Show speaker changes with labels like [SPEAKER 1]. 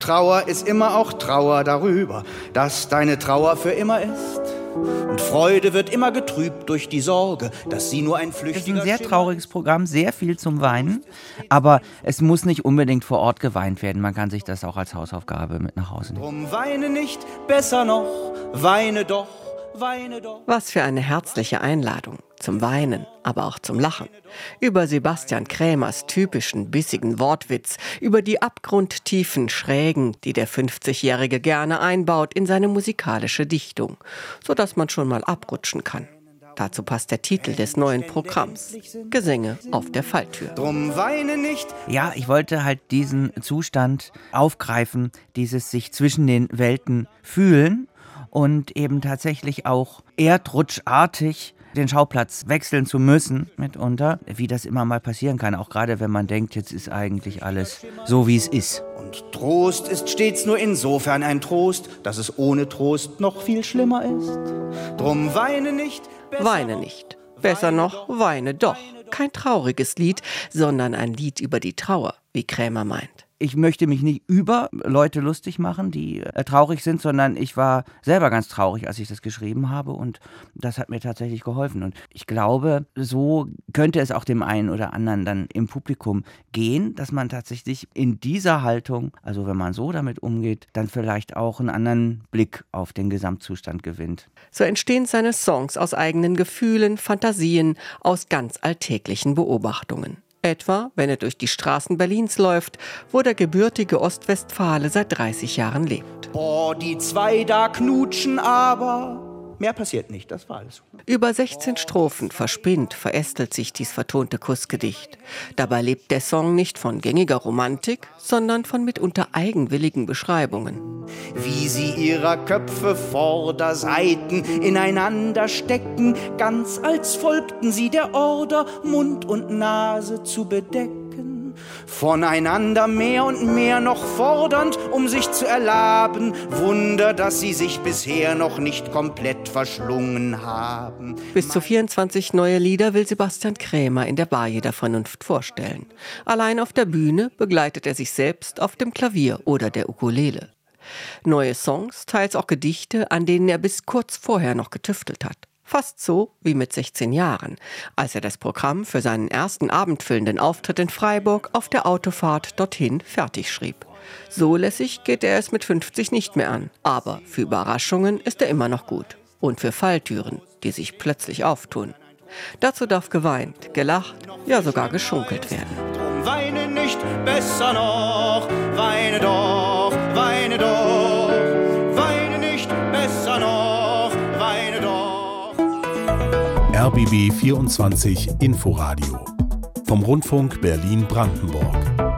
[SPEAKER 1] Trauer ist immer auch Trauer darüber, dass deine Trauer für immer ist. Und Freude wird immer getrübt durch die Sorge, dass sie nur ein flüchtiger...
[SPEAKER 2] Es ist ein sehr trauriges Programm, sehr viel zum Weinen. Aber es muss nicht unbedingt vor Ort geweint werden. Man kann sich das auch als Hausaufgabe mit nach Hause nehmen.
[SPEAKER 1] Drum weine nicht, besser noch, weine doch, weine doch.
[SPEAKER 3] Was für eine herzliche Einladung. Zum Weinen, aber auch zum Lachen. Über Sebastian Krämers typischen bissigen Wortwitz, über die abgrundtiefen Schrägen, die der 50-Jährige gerne einbaut in seine musikalische Dichtung, sodass man schon mal abrutschen kann. Dazu passt der Titel des neuen Programms: Gesänge auf der Falltür.
[SPEAKER 1] Drum weine nicht.
[SPEAKER 2] Ja, ich wollte halt diesen Zustand aufgreifen, dieses sich zwischen den Welten fühlen und eben tatsächlich auch erdrutschartig den Schauplatz wechseln zu müssen mitunter, wie das immer mal passieren kann, auch gerade wenn man denkt, jetzt ist eigentlich alles so, wie es ist.
[SPEAKER 1] Und Trost ist stets nur insofern ein Trost, dass es ohne Trost noch viel schlimmer ist. Drum weine nicht,
[SPEAKER 3] Weine nicht. Besser noch, weine doch. Kein trauriges Lied, sondern ein Lied über die Trauer, wie Krämer meint.
[SPEAKER 2] Ich möchte mich nicht über Leute lustig machen, die traurig sind, sondern ich war selber ganz traurig, als ich das geschrieben habe, und das hat mir tatsächlich geholfen. Und ich glaube, so könnte es auch dem einen oder anderen dann im Publikum gehen, dass man tatsächlich in dieser Haltung, also wenn man so damit umgeht, dann vielleicht auch einen anderen Blick auf den Gesamtzustand gewinnt.
[SPEAKER 3] So entstehen seine Songs aus eigenen Gefühlen, Fantasien, aus ganz alltäglichen Beobachtungen. Etwa, wenn er durch die Straßen Berlins läuft, wo der gebürtige Ostwestfale seit 30 Jahren lebt.
[SPEAKER 1] Boah, die zwei da knutschen, aber mehr passiert nicht, das war alles.
[SPEAKER 3] Über 16 Strophen verspinnt, verästelt sich dies vertonte Kussgedicht. Dabei lebt der Song nicht von gängiger Romantik, sondern von mitunter eigenwilligen Beschreibungen.
[SPEAKER 1] Wie sie ihrer Köpfe Vorderseiten ineinander stecken, ganz als folgten sie der Order, Mund und Nase zu bedecken. Voneinander mehr und mehr noch fordernd, um sich zu erlaben. Wunder, dass sie sich bisher noch nicht komplett verschlungen haben.
[SPEAKER 3] Bis zu 24 neue Lieder will Sebastian Krämer in der Bar der Vernunft vorstellen. Allein auf der Bühne begleitet er sich selbst auf dem Klavier oder der Ukulele. Neue Songs, teils auch Gedichte, an denen er bis kurz vorher noch getüftelt hat. Fast so wie mit 16 Jahren, als er das Programm für seinen ersten abendfüllenden Auftritt in Freiburg auf der Autofahrt dorthin fertig schrieb. So lässig geht er es mit 50 nicht mehr an. Aber für Überraschungen ist er immer noch gut. Und für Falltüren, die sich plötzlich auftun. Dazu darf geweint, gelacht, ja sogar geschunkelt werden.
[SPEAKER 1] Drum weine nicht, besser noch, weine doch, weine doch. Weine nicht, besser noch, weine doch.
[SPEAKER 4] RBB 24 Inforadio vom Rundfunk Berlin-Brandenburg.